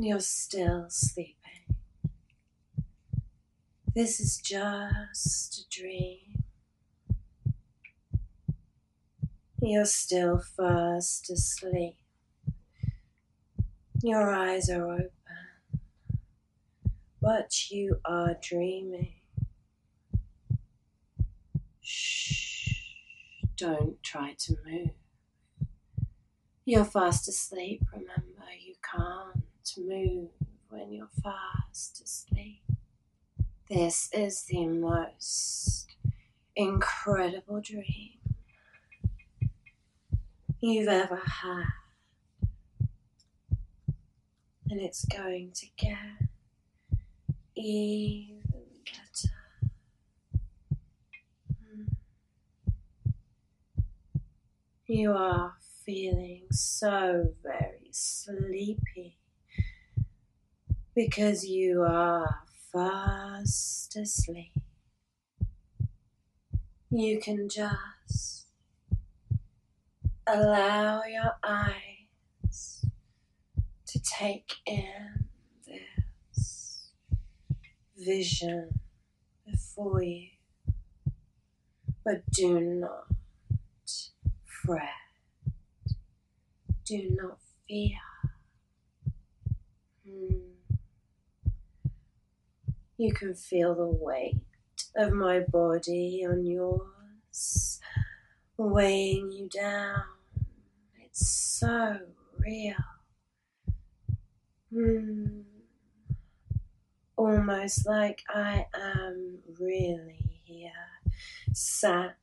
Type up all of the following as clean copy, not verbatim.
You're still sleeping. This is just a dream. You're still fast asleep. Your eyes are open, but you are dreaming. Shh, don't try to move. You're fast asleep, remember, you can't move when you're fast asleep. This is the most incredible dream you've ever had. And it's going to get even better. You are feeling so very sleepy because you are fast asleep. You can just allow your eyes to take in this vision before you, but do not fret, do not fear. You can feel the weight of my body on yours, weighing you down. It's so real. Almost like I am really here, sat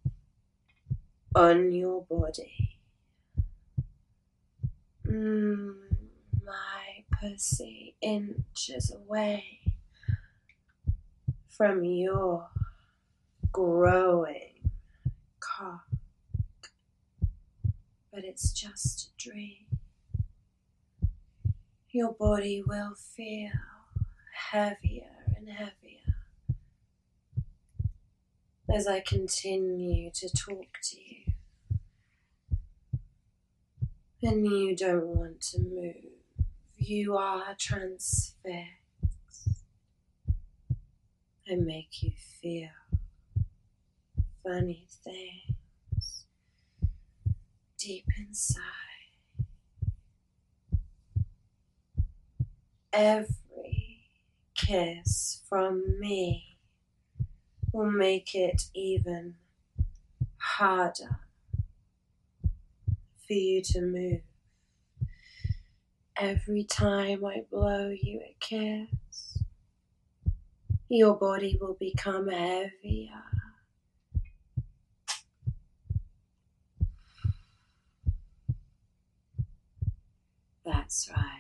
on your body. My pussy inches away from your growing cock. But it's just a dream. Your body will feel heavier and heavier as I continue to talk to you. And you don't want to move. You are transfixed. I make you feel funny things deep inside. Every kiss from me will make it even harder for you to move. Every time I blow you a kiss, your body will become heavier. That's right.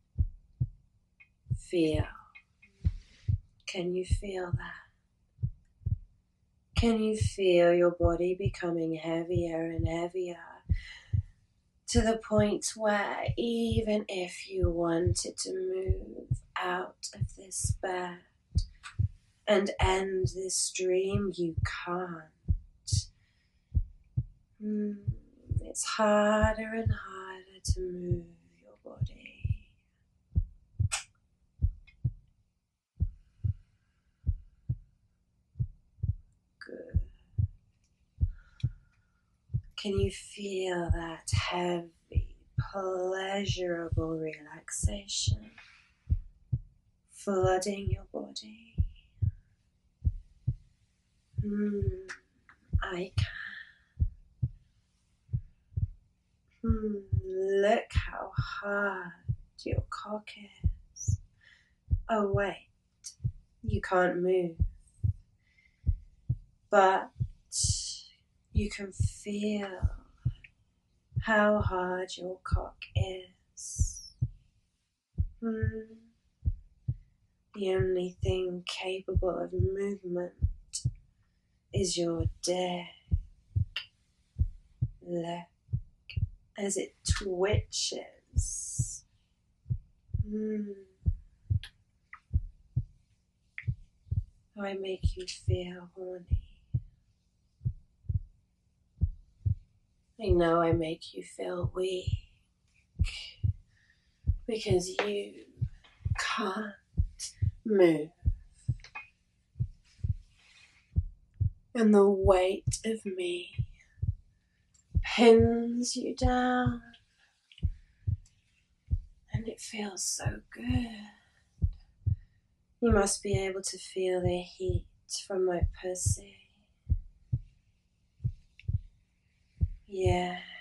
Feel. Can you feel that? Can you feel your body becoming heavier and heavier to the point where even if you wanted to move out of this bed and end this dream, you can't? It's harder and harder to move your body. Good. Can you feel that heavy, pleasurable relaxation flooding your body? I can. Look how hard your cock is. Oh wait, you can't move. But you can feel how hard your cock is. The only thing capable of movement is your dick. Look as it twitches. I make you feel horny. I know I make you feel weak because you can't move. And the weight of me pins you down. And it feels so good. You must be able to feel the heat from my pussy. Yes.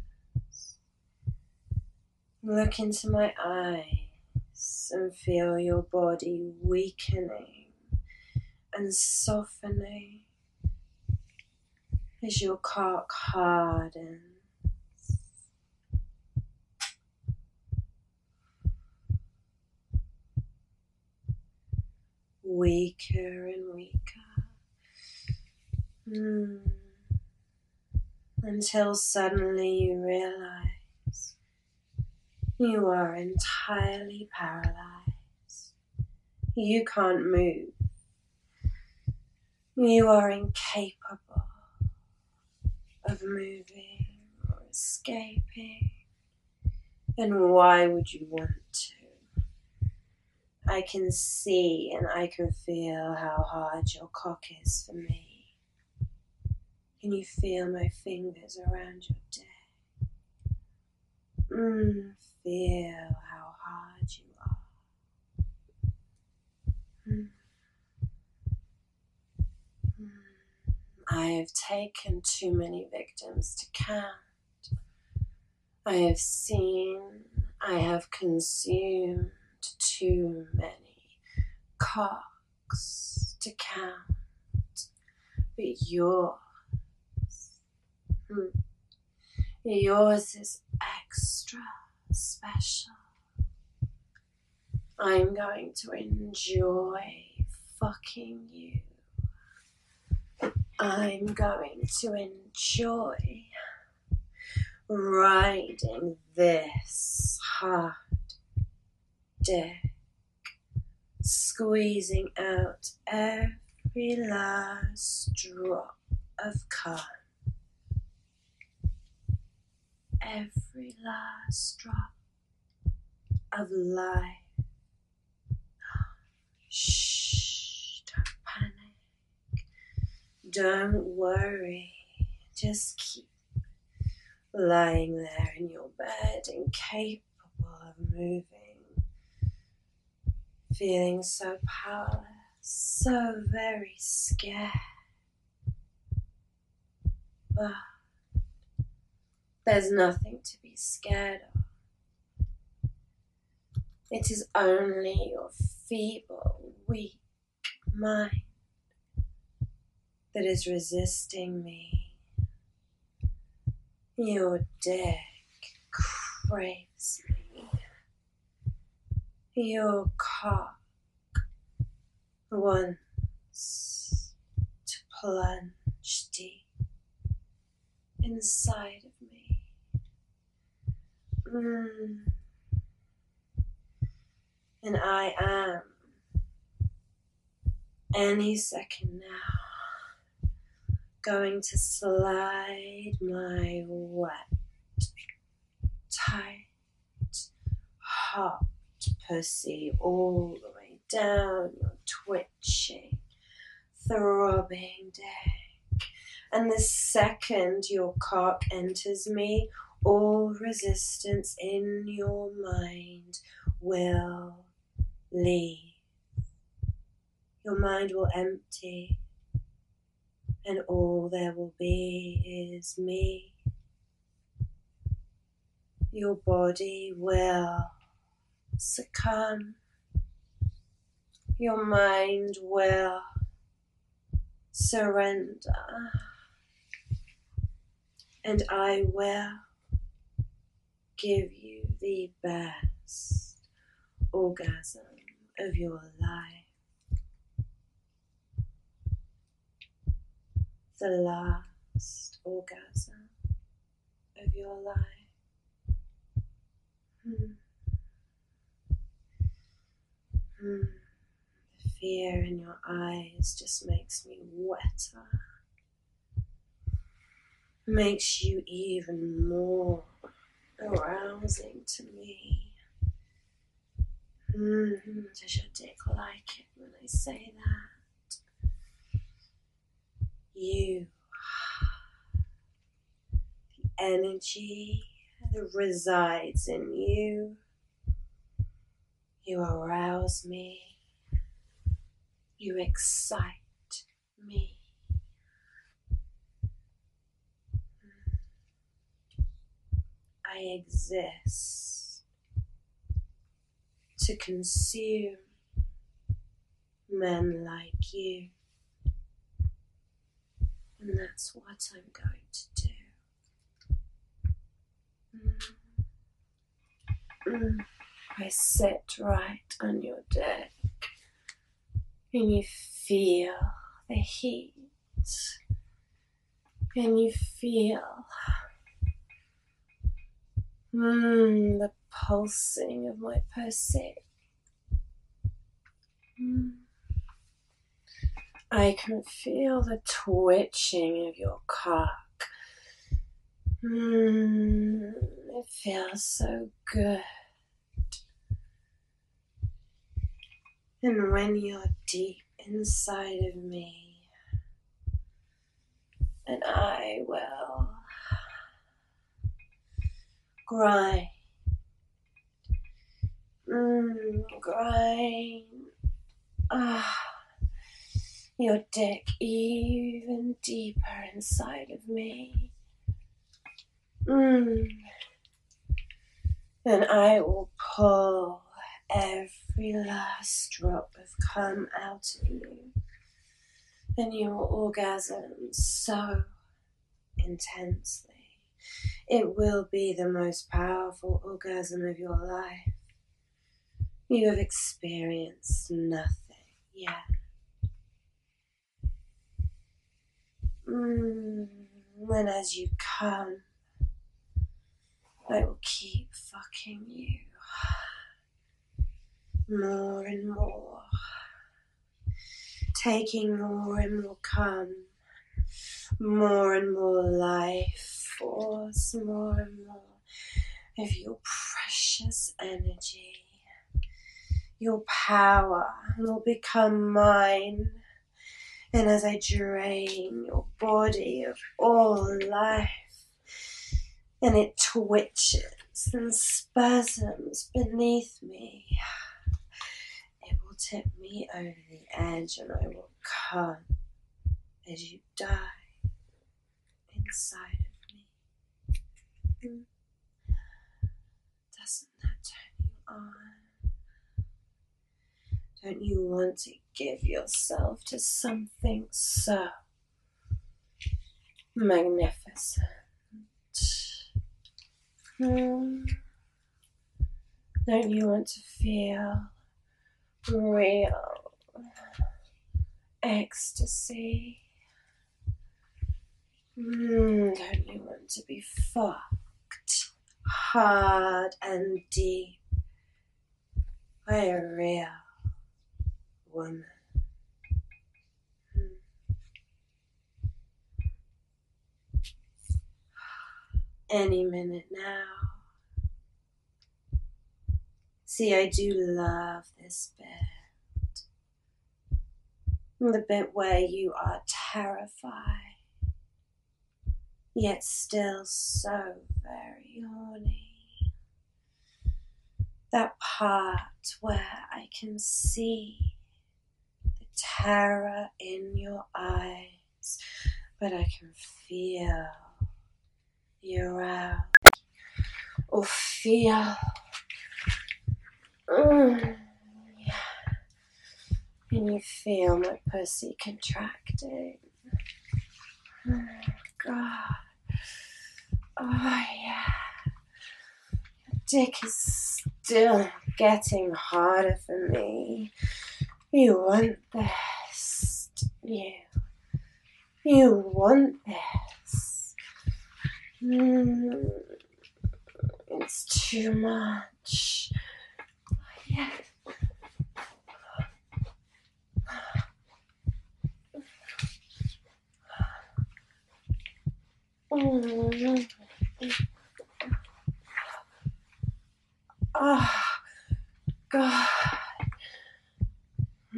Look into my eyes and feel your body weakening and softening as your cock hardens. Weaker and weaker. Until suddenly you realize you are entirely paralyzed. You can't move. You are incapable of moving or escaping. And why would you want to? I can see and I can feel how hard your cock is for me. Can you feel my fingers around your dick? Feel how hard you are. I have taken too many victims to count. I have seen, I have consumed too many cocks to count. But yours is extra special. I'm going to enjoy fucking you. I'm going to enjoy riding this hard dick, squeezing out every last drop of cum, every last drop of life. Shh, don't panic, don't worry, just keep lying there in your bed, incapable of moving, feeling so powerless, so very scared. But there's nothing to be scared of. It is only your feeble, weak mind that is resisting me. Your dick craves me. Your cock wants to plunge deep inside of me. And I am, any second now, going to slide my wet, tight, hot pussy all the way down your twitching, throbbing dick. And the second your cock enters me, all resistance in your mind will leave. Your mind will empty, and all there will be is me. Your body will succumb. Your mind will surrender. And I will give you the best orgasm of your life. The last orgasm of your life. The fear in your eyes just makes me wetter. Makes you even more arousing to me. Does your dick like it when I say that? You, the energy that resides in you, you arouse me, you excite me. I exist to consume men like you, and that's what I'm going to do. I sit right on your deck, and you feel the heat, and you feel the pulsing of my pussy. I can feel the twitching of your cock. It feels so good. And when you're deep inside of me, and I will grind, your dick even deeper inside of me. And I will pull every last drop of cum out of you, and you will orgasm so intensely. It will be the most powerful orgasm of your life. You have experienced nothing yet. And as you come, I will keep fucking you more and more, taking more and more cum, more and more life force, more and more of your precious energy. Your power will become mine, and as I drain your body of all life, and it twitches and spasms beneath me, it will tip me over the edge, and I will come as you die inside of me. Doesn't that turn you on? Don't you want to give yourself to something so magnificent? Don't you want to feel real ecstasy? Don't you want to be fucked hard and deep by a real woman? Any minute now. See, I do love this bit. The bit where you are terrified, yet still so very horny. That part where I can see the terror in your eyes, but I can feel you around, or feel and you feel my pussy contracting. Oh God. Oh yeah. Your dick is still getting harder for me. You want this, don't you? You want this. It's too much. Yeah. Oh, God.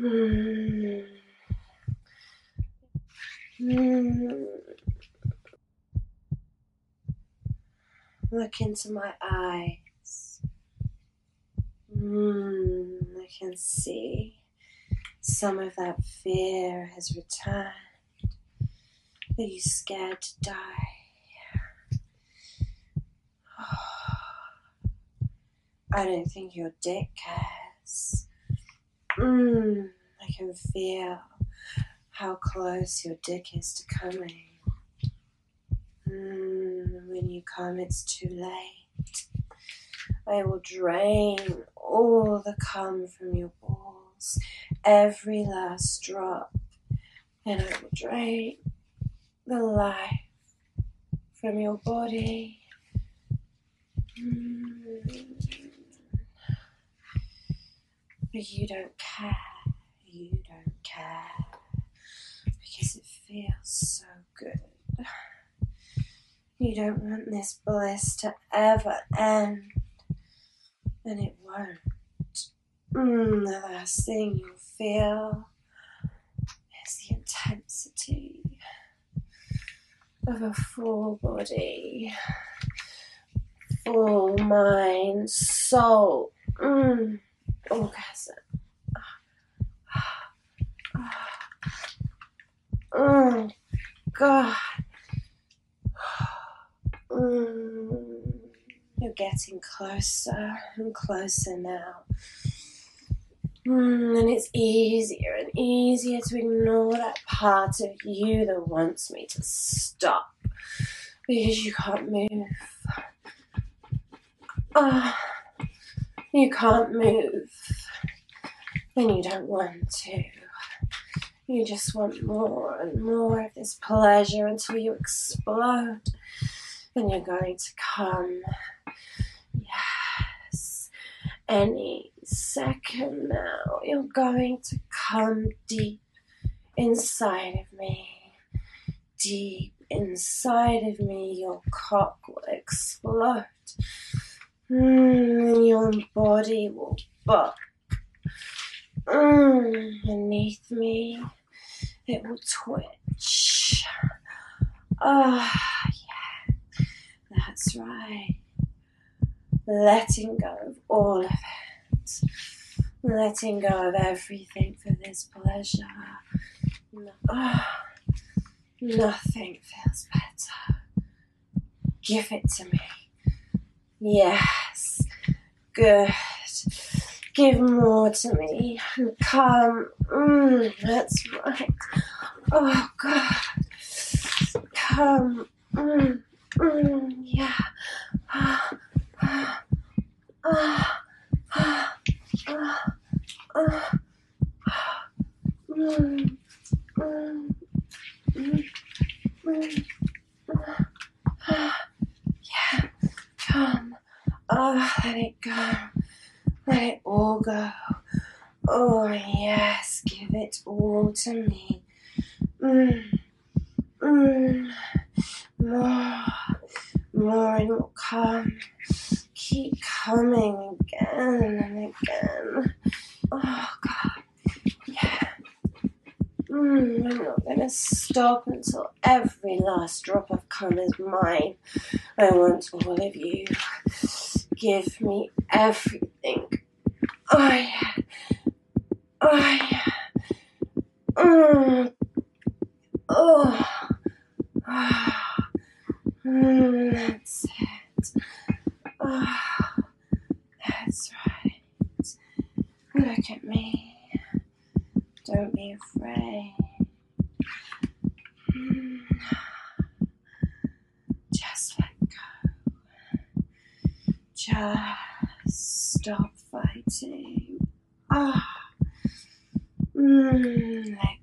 Look into my eyes. I can see some of that fear has returned. Are you scared to die? I don't think your dick cares. I can feel how close your dick is to coming. When you come, it's too late. I will drain all the cum from your balls, every last drop, and I will drain the life from your body. But you don't care. You don't care. Because it feels so good. You don't want this bliss to ever end. And it won't. The last thing you'll feel is the intensity of a full body, full mind, soul, orgasm. Oh, God. You're getting closer and closer now. And it's easier and easier to ignore that part of you that wants me to stop because you can't move. You can't move and you don't want to. You just want more and more of this pleasure until you explode and you're going to come. Yes. Any second now, you're going to come deep inside of me. Deep inside of me, your cock will explode. And your body will buck. Beneath me, it will twitch. Yeah, that's right. Letting go of all of it. Letting go of everything for this pleasure. Nothing feels better. Give it to me. Yes. Good. Give more to me. Come. That's right. Oh, God. Come. Yeah. Yeah. Come. Let it go. Let it all go. Oh, yes. Give it all to me. More and will come. Keep coming again and again. Oh, God. Yeah. I'm not going to stop until every last drop of cum is mine. I want all of you. Give me everything. Yeah. That's it. That's right. Look at me. Don't be afraid. Just let go. Just stop fighting. Let